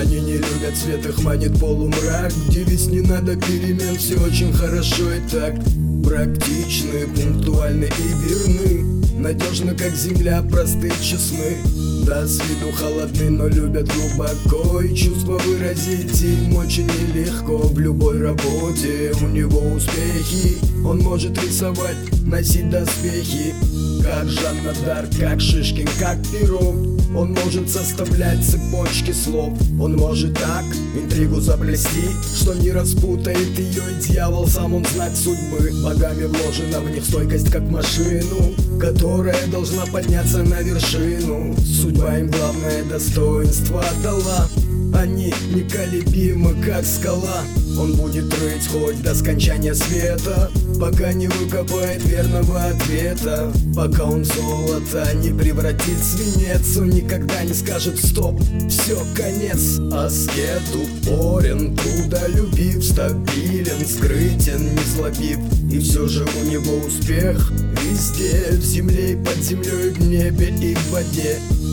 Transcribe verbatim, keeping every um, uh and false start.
Они не любят свет, их манит полумрак, где весь не надо перемен, все очень хорошо и так. Практичны, пунктуальны и верны, надежны, как земля, просты, честны. Да, с виду холодны, но любят глубоко, и чувства выразить им очень нелегко. В любой работе у него успехи, он может рисовать, носить доспехи, как Жанна Дарк, как Шишкин, как Перов. Он может составлять цепочки слов, он может так интригу заплести, что не распутает ее и дьявол сам, он знать судьбы. Богами вложена в них стойкость, как машину, которая должна подняться на вершину. Судьба им главное достоинство дала, они неколебимы, как скала. Он будет рыть хоть до скончания света, пока не выкопает верного ответа. Пока он золото не превратит в свинец, он никогда не скажет стоп, все, конец. Аскет упорен, трудолюбив, стабилен, скрытен, не злобив, и все же у него успех везде, в земле и под землей, в небе и в воде.